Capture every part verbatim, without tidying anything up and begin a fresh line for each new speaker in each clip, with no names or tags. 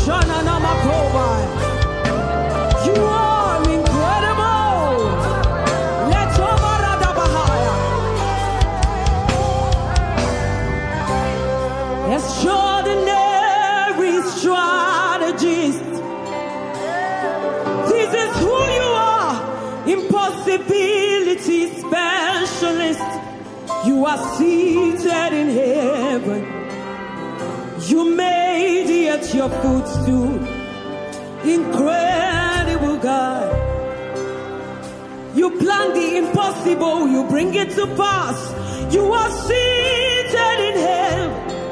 You are incredible. Let's extraordinary strategist. This is who you are. Impossibility specialist. You are seated in heaven. You made it your footstool. Incredible God. You plan the impossible, you bring it to pass. You are seated in heaven.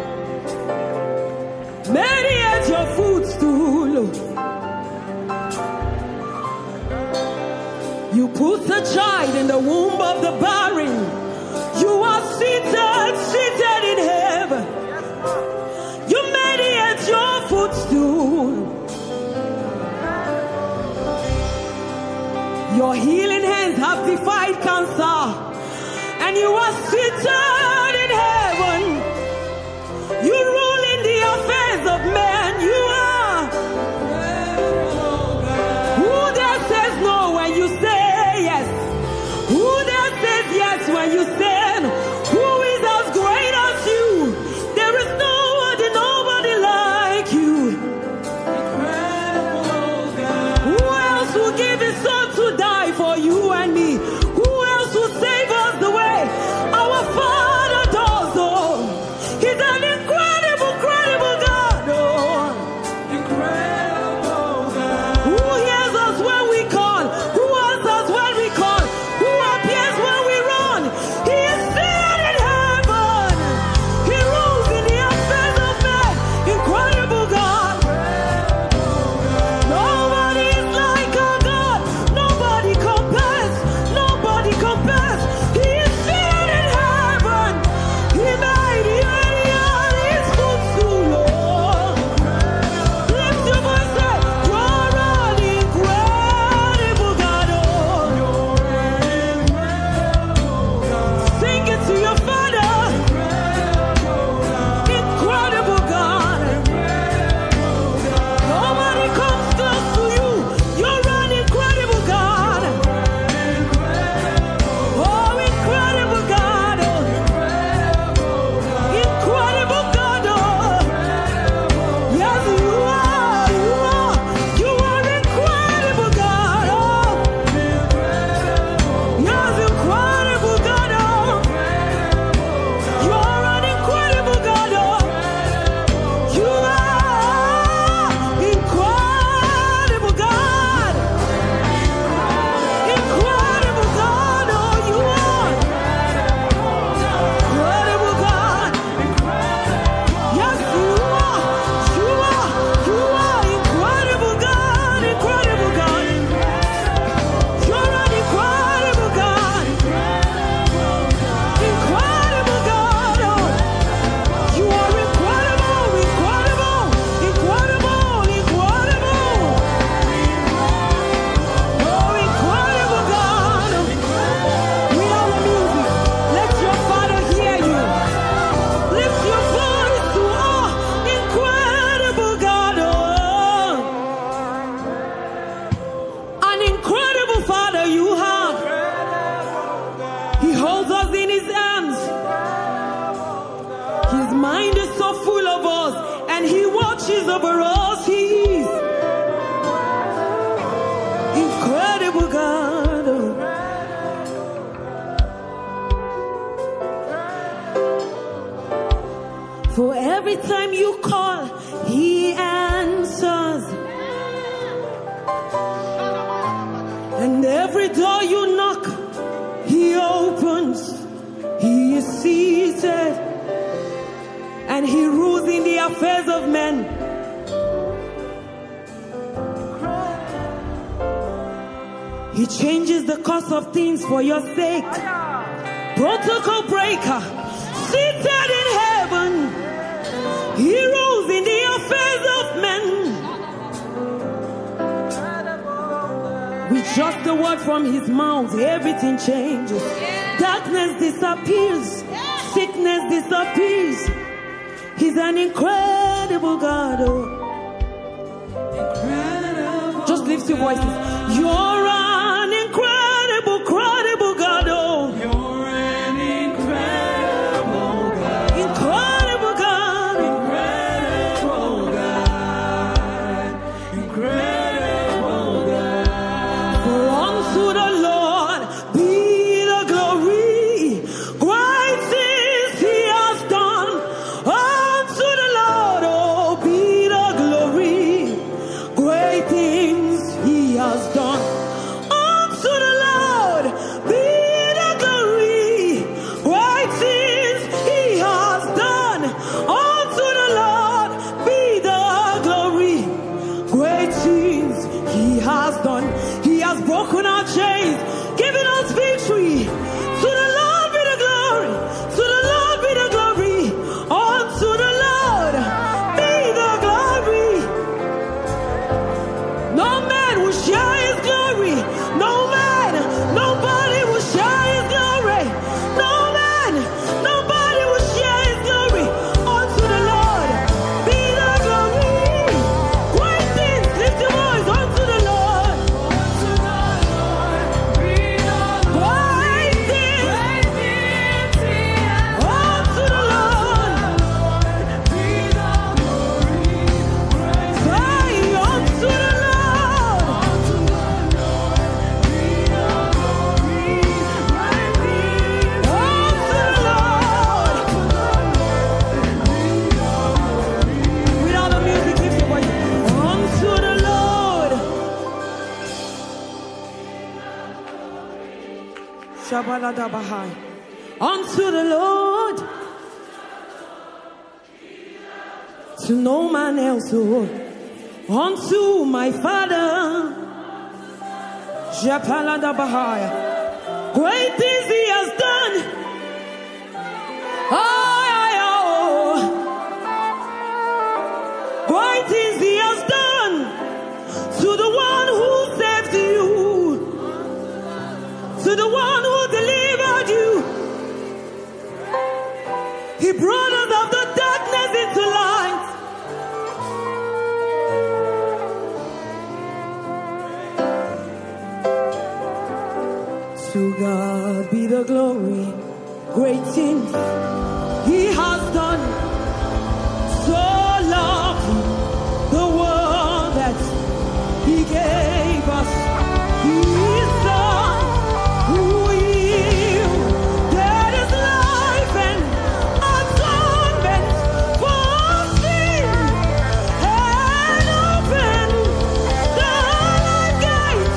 Made it your footstool. You put a child in the womb of the barren. You are seated, seated in heaven. You made it your footstool. Your healing hands have defied cancer, and you are seated in heaven. You rule in the affairs of men. You are. Who there says no when you say yes? Who there says yes when you say no? Who is as great as you? There is nobody, nobody like you. Who else will give his son to die for you and me? Who else will save us the way our Father does? Oh, He's an incredible, incredible God. Oh, incredible God. Who hears us when we call? Who answers when we call? Who appears when we run? He is seated in heaven. He rules in the affairs of men. Incredible God. Nobody is like our God. Nobody compares. Nobody compares. He is seated in heaven. He made the earth on his footstool. Lift your voice and you're an incredible God. Sing it to your Father. Incredible God. Nobody comes close to you. You're an incredible God. Oh, incredible God. Incredible God. Yes, you are. You are. You are incredible God. Yes, incredible God. You are an incredible God. You are incredible God. Incredible God. Oh, you are incredible God. Yes, you are. You are. You are incredible God. Incredible God. You're an incredible God. Incredible God. Oh, you are incredible. Incredible. Incredible. Incredible. Oh, incredible God. We are the music. Let your Father hear you. Lift your voice to oh, incredible God. Oh, an incredible Father you have. He holds us in his arms. His mind is so full of us, and he watches over us. He is incredible God. For every time you call, he answers. And every door you knock, he opens. He is seated, and he rules in the affairs of men. He changes the course of things for your sake. Protocol breaker, seated in heaven. He rules in the affairs of men. With just the word from his mouth, everything changes. Darkness disappears. Sickness disappears. He's an incredible God. Oh. lift your voices. You're an incredible, incredible God. Oh, you're an incredible God. Incredible God. Incredible God. Incredible God. For unto the Lord be the glory. Great things he has done. Unto the Lord, oh, be the glory. Great things he has done. Unto the Lord be the glory. Great things he has done. Unto the Lord be the glory. Great things he has done. He has broken our chains, given us victory. To the Lord be the glory. To the Lord be the glory. Unto the Lord be the glory. No man will share his glory. No man, nobody will share his glory. No man, nobody will share his glory. Unto the Lord be the glory. Great things, lift your voice. Unto the Lord. Unto the Lord be the glory. Great things. Unto the Lord be the glory. Say unto the Lord. Unto the Lord be the glory. Great things. Unto the Lord. Without the music, lift your voice. Unto the Lord. Shabalada Bahai. Unto the Lord. To no man else, oh. Unto my Father. Japalada Bahai. Great things he has done. Oh, oh. Great things he has done. To the one who saved you. To the one who delivered you. He brought us out of the darkness into light. To God be the glory. Great things he has done. So lovely the world that he gave us his son, who yielded his life and atonement for sin, and opened the gates.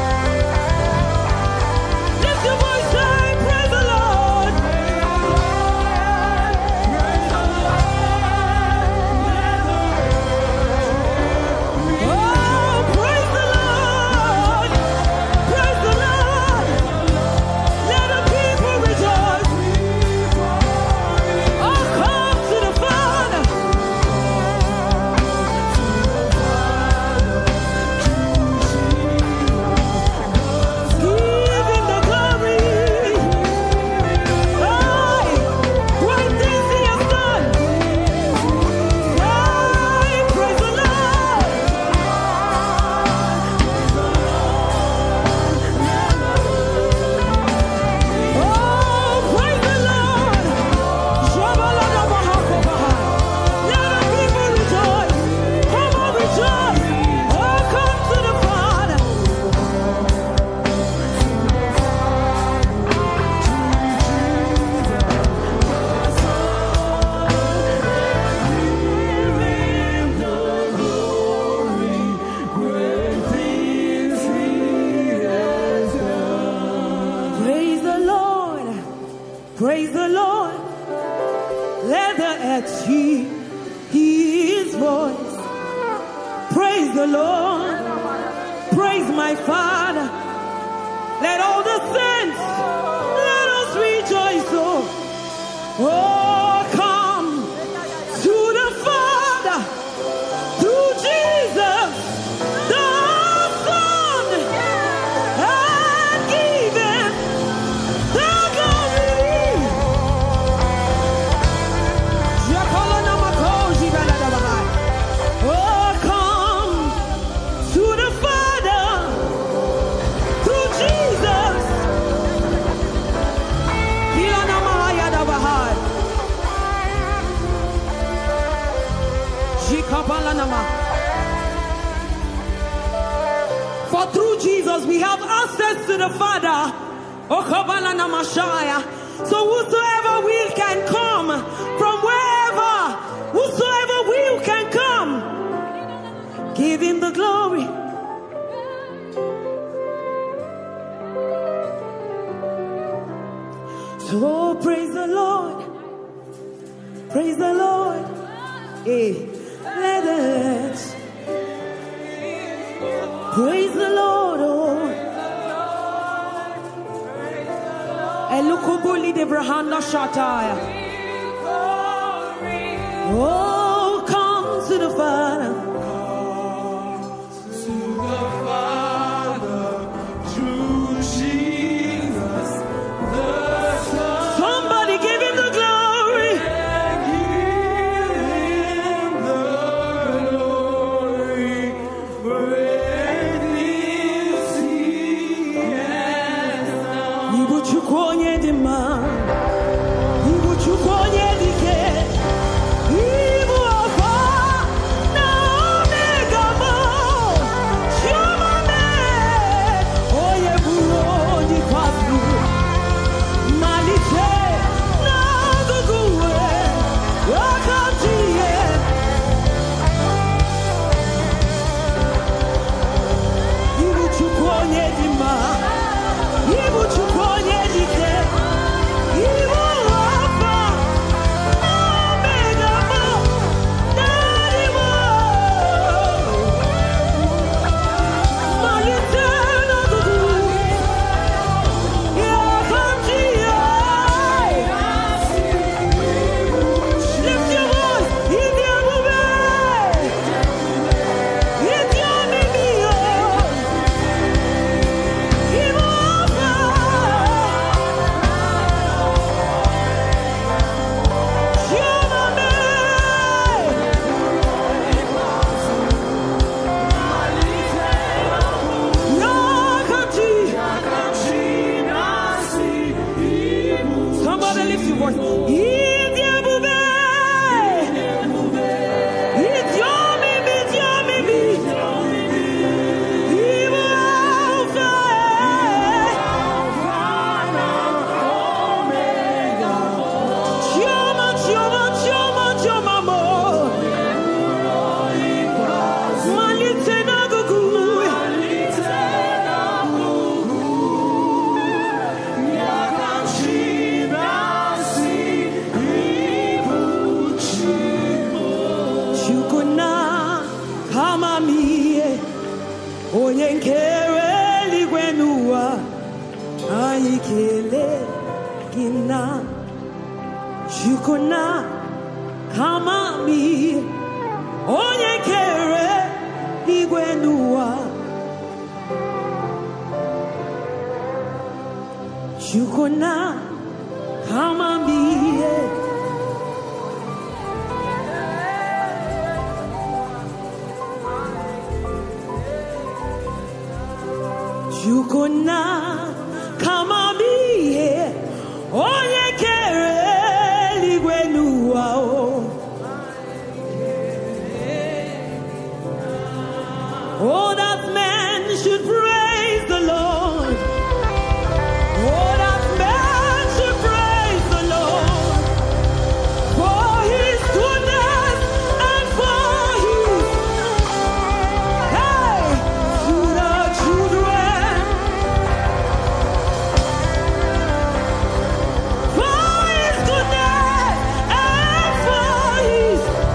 Lift your voice, say, praise the Lord. Praise the Lord. Let the earth hear his voice. Praise the Lord. Praise my Father. Let all the saints, let us rejoice. Oh, oh come to the Father through Jesus the Son, and give him the glory. Oh, come to the Father For through Jesus we have access to the Father. So whosoever will can come from wherever, whosoever will can come. Give him the glory. So praise the Lord. Praise the Lord. Hey, let us praise the Lord. Oh, Elukubuli de Brahanda Shataya. Oh, come to the Father.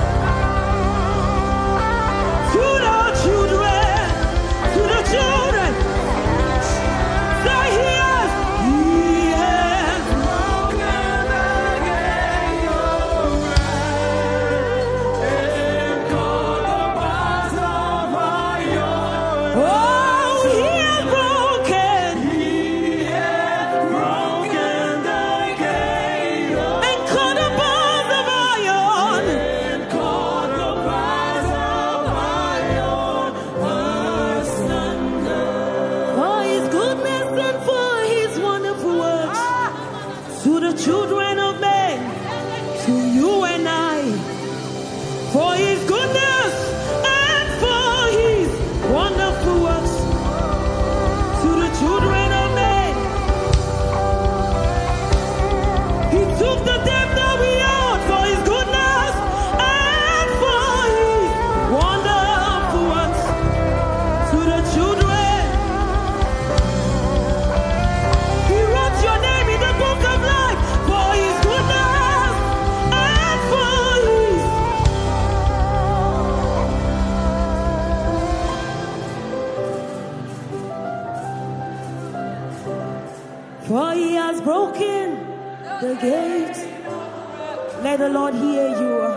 Children,
For he has broken the gate. Let the Lord hear you.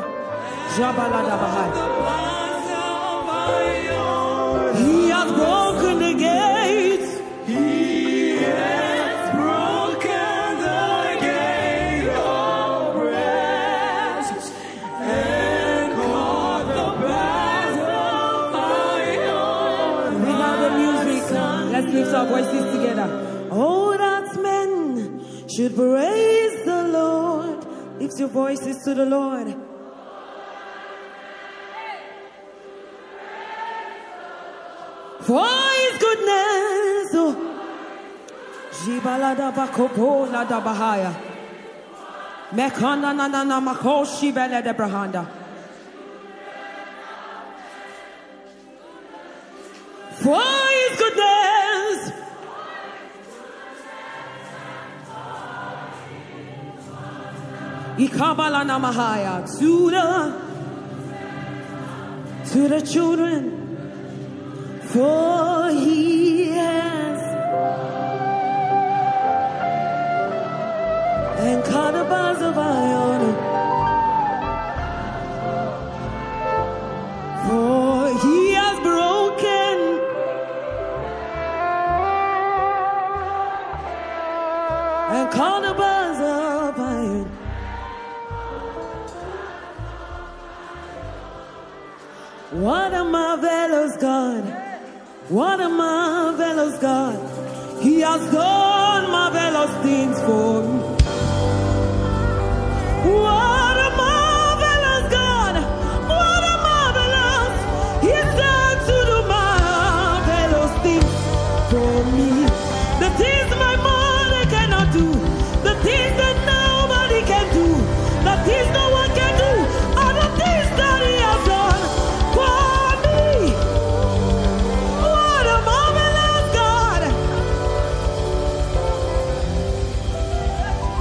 He has broken the gate.
He has broken the gate of brass and caught the battle iron.
Without the music, let's lift our voices together. Oh, that men should praise the Lord. Lift your voices to the Lord. For his goodness. Jibalada bakopo la da bahaya. Mekana na na na makoshi bele de brahanda. For his goodness. Ikabala na mahaya to the to the children. For he has and caught a bars of iron. For he has broken and caught a bars of iron. What a marvelous God. What a marvelous God. He has done marvelous things for me. What a marvelous God. What a marvelous. He said to do marvelous things for me. The things my mother cannot do. The things that nobody can do. The things no one can do. Are the things that he has done for me. What a marvelous God.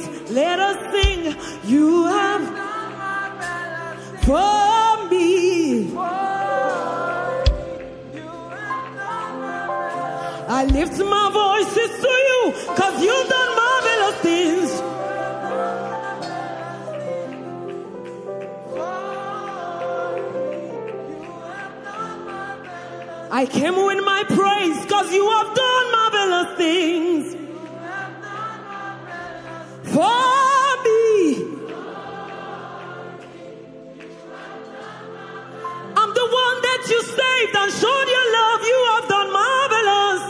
let us sing. You have for me. I lift my voices to you, cause you've done marvelous things. I came with my praise, cause you have done marvelous things for me. I'm the one that you saved and showed your love. You have done marvelous.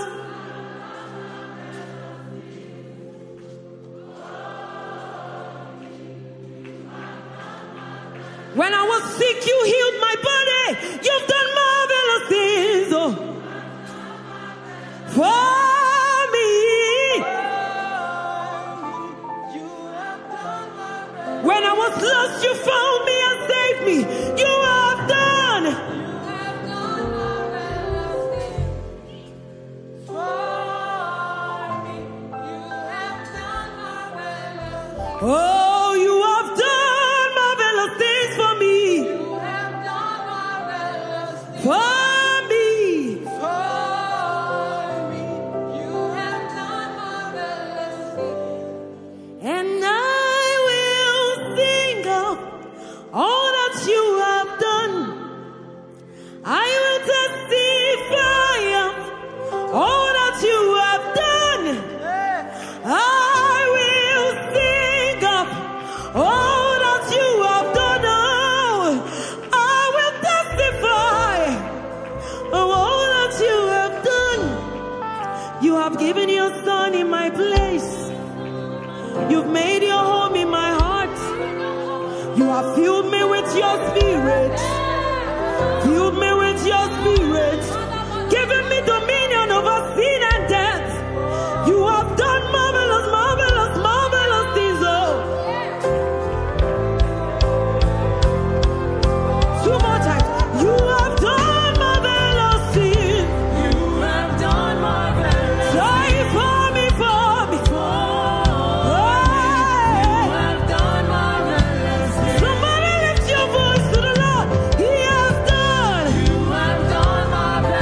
When I was sick, you healed my body. You've done marvelous things oh, for me. When I was lost, you found me and saved me. You have done. Oh, you have done marvelous things for me. For me. And I will sing of all that you have done. I will testify of all that you have done. I will sing of all that you have done. Oh, I will testify of all that you have done. You have given your son in my place. You've made your home in my heart. You have filled me with your spirit. Filled me with your spirit. Giving me dominion over sin and death. You have done marvelous, marvelous, marvelous things. Oh. Two more times. You have done marvelous things.
You have done marvelous.
Say for me, for me.
You have done marvelous.
Somebody lift your voice to the Lord. He has done.
You have done marvelous.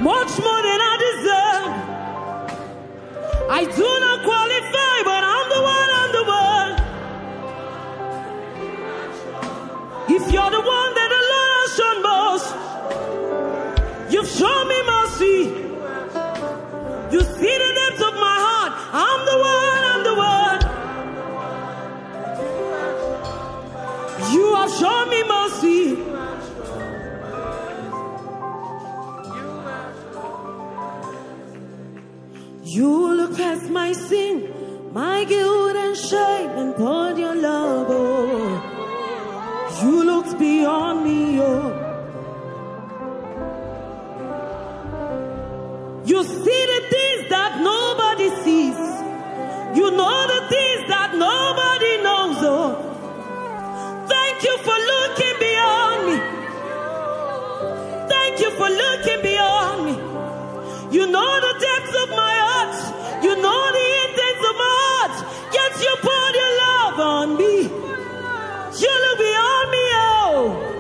much more than I deserve. I do not qualify, but I'm the one, I'm the one. If you're the one that the Lord has shown most, you've shown me mercy. You see the depth of my heart. I'm the one, I'm the one. You have shown me mercy. You look past my sin, my guilt and shame, and poured your love. Oh, you looked beyond me. Oh, you see the things that nobody sees. You know the things that nobody knows. Oh, thank you for looking beyond me. Thank you for looking beyond me. You know the depths of my heart. You know the intents of my heart. Yet you poured your love on me. You look beyond me, oh.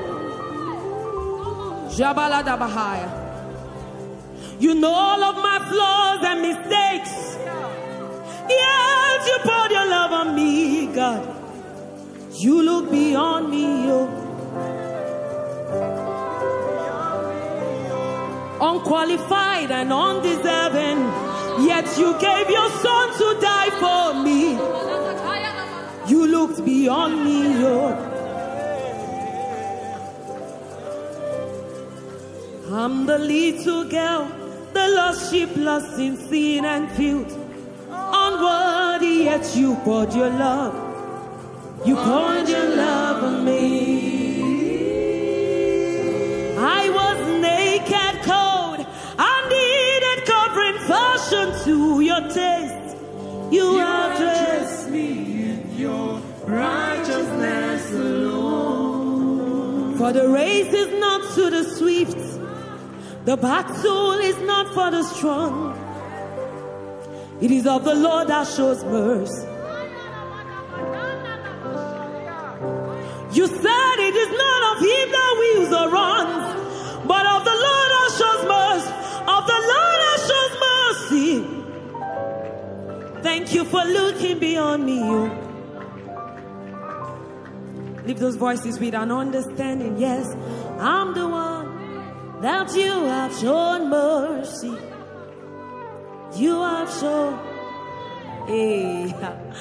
Jabalada Bahaya. You know all of my flaws and mistakes. Yet you poured your love on me, God. You look beyond me, oh. Unqualified and undeserving, yet you gave your son to die for me. You looked beyond me, oh. I'm the little girl, the lost sheep, lost in sin and filth, unworthy, yet you poured your love. You poured your love on me. I was naked, cold, I needed covering, fashion to your taste. You have dressed me in your righteousness alone. For the race is not to the swift, the battle is not for the strong. It is of the Lord that shows mercy. You said it is not of him that wills or runs, but of the Lord that shows mercy. Of the Lord that shows mercy. Thank you for looking beyond me. You lift those voices with an understanding. Yes, I'm the one that you have shown mercy. You have shown. Hey.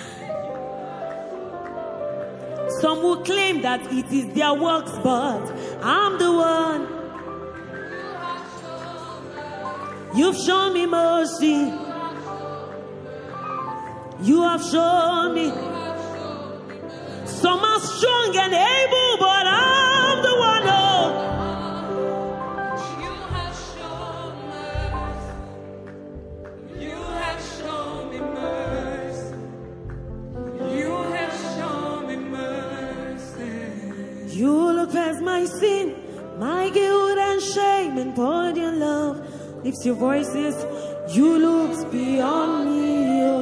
Some will claim that it is their works, but I'm the one. You've shown me mercy. You have shown me. Some are strong and able, but I'm the one. Oh.
You have shown mercy. You have shown me mercy. You have shown me mercy.
You look past my sin, my guilt and shame, and poured your love. Lift your voices. You look beyond me. Oh.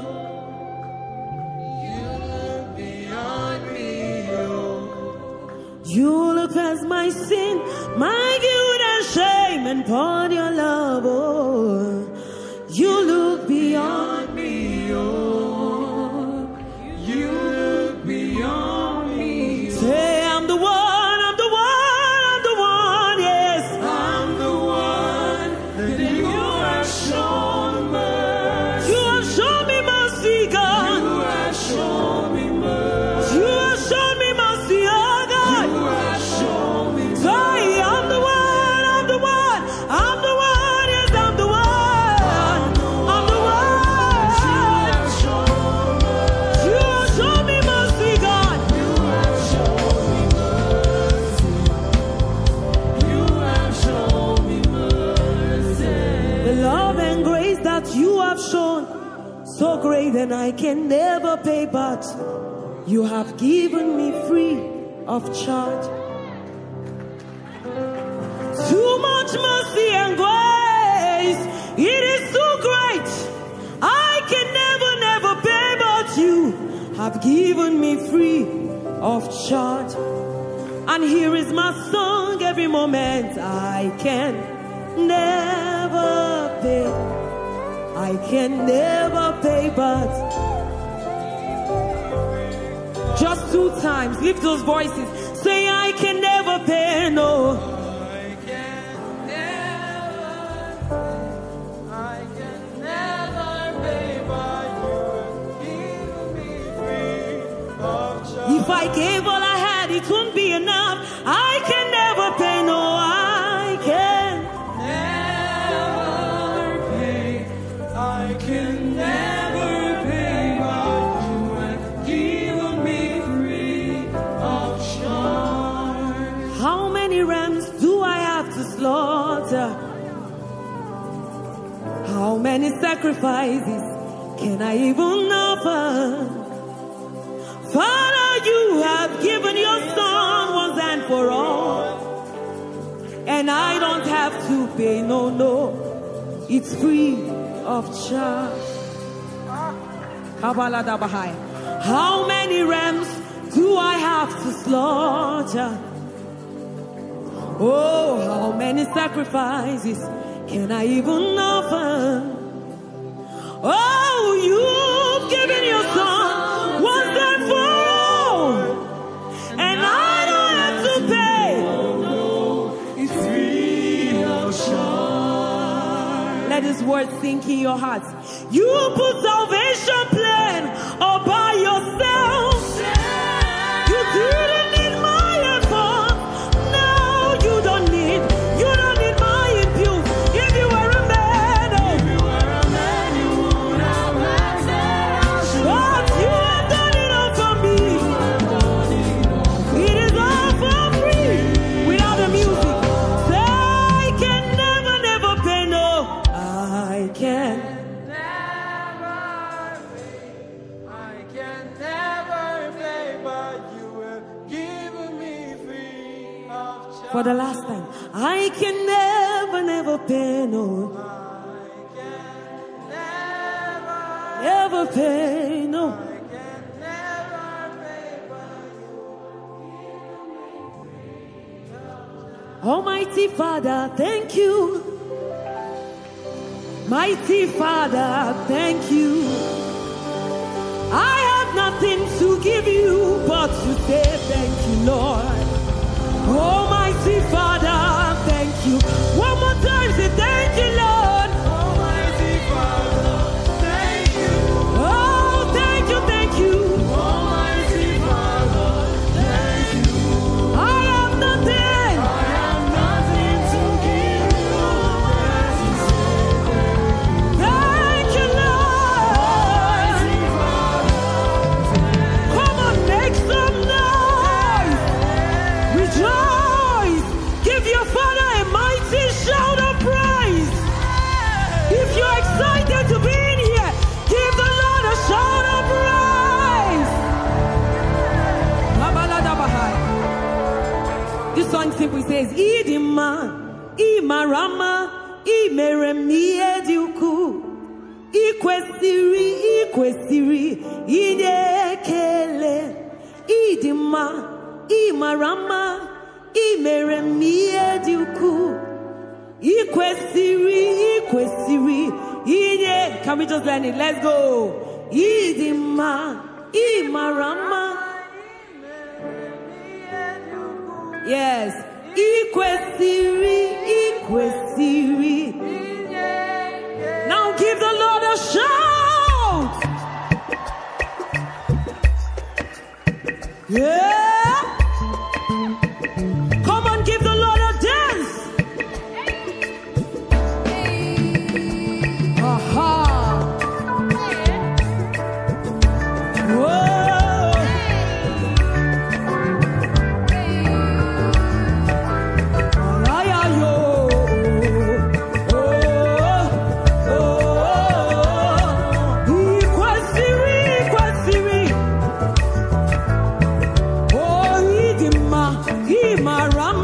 You look past my sin, my guilt and shame, and poured your love. Oh, you look beyond me. Oh,
You look beyond me.
say I'm the one, I'm the one, I'm the one. Yes,
I'm the one that you have shown mercy.
you have shown me mercy, God.
You have shown me mercy.
You have shown me mercy, oh God.
You have shown me mercy.
Say I'm the one, I'm the one, I'm the one. Yes, I'm the one. I'm the one.
You have shown mercy.
You have shown me mercy, God.
You have shown me mercy. You have shown me mercy.
The love and grace that you have shown, so great, and I can never pay, but you have given me free of charge. Too much mercy and grace, it is so great. I can never, never pay, but you have given me free of charge. And here is my song every moment I can. never pay. I can never pay, but just two times, lift those voices. Say, I can never pay, no.
I can never, I can never pay, but you give me free of charge.
If I gave all I had, it wouldn't be enough. I can never pay, no, I can
never pay. I can never pay, but you have given me free of charge.
How many rams do I have to slaughter? How many sacrifices can I even offer? Father, you have given your son once and for all, and I don't have to pay, no, no, it's free of charge. How many rams do I have to slaughter? Oh, how many sacrifices can I even offer? Oh, you've given your son once and for all, and I don't have to pay.
It's free of charge.
Let His word sink in your hearts. You put salvation plan all by yourself. You didn't need my effort. Now you don't need, you don't need my impute. If you were a man, oh,
If you were a man, you would have answered.
but you have done it all for me. It is all for free without the music. Say, I can never, never pay, no. I can.
I can never pay, but you have given me free of charge.
For the last time, I can never, never pay, no.
I can never,
Never pay, no.
I can never pay, but you
Almighty Father, thank you. Mighty Father, thank you. I have nothing to give you but to say thank you, Lord. Almighty Father, thank you. One more time, say thank you, Lord.
Almighty Father, thank you.
Oh, thank you, thank you.
Almighty Father, thank you.
I have nothing.
I have nothing to give you but to say
Thank you, Lord.
Almighty Father,
Come on, make some noise. Rejoice. Give your Father a mighty shout of praise. If you're excited to be in here, give the Lord a shout of praise. This song simply says, Idima, Imarama, Imeremi Eduku, Ikwesiri, Ikwesiri, Idekele, Idima, Imarama, Imeremi Eduku, Ikwesiri, Ikwesiri, Ide. Can we just learn it? Let's go. Idima, Imarama. Yes. Ikwesiri, Ikwesiri. Now give the Lord a shout. Yeah. Come on, give the Lord a dance. Aha. Whoa. Ay, ay, yo. Oh, oh, oh. Ikwesiri, ikwesiri. Oh, Idima, Imarama.